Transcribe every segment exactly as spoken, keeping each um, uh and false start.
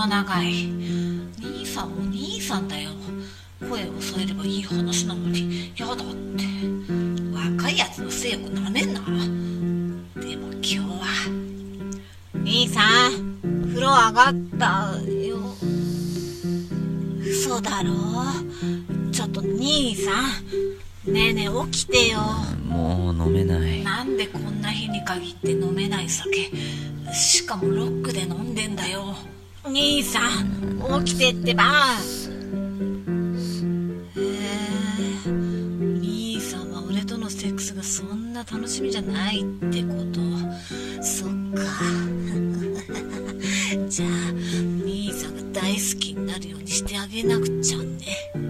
は長い。兄さんも兄さんだよ。声を添えればいい話なのにやだって。若いやつの性欲なめんな。でも今日は兄さん風呂上がったよ。嘘だろ。ちょっと兄さん、ねえねえ起きてよ。 もう飲めない。 なんでこんな日に限って飲めない酒、しかもロックで飲んでんだよ。兄さん起きてってば。えー、兄さんは俺とのセックスがそんな楽しみじゃないってこと。そっかじゃあ兄さんが大好きになるようにしてあげなくちゃね。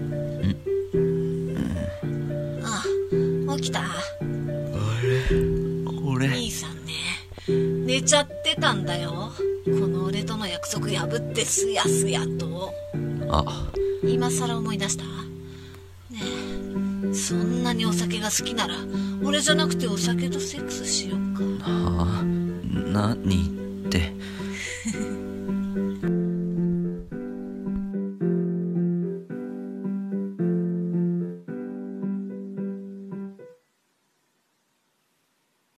ああ、起きた。 あれ、俺兄さんね、寝ちゃってたんだよ。この俺との約束破ってすやすやと。 あ、 今さら思い出した。ねえ、そんなにお酒が好きなら俺じゃなくてお酒とセックスしようか。 はあ、何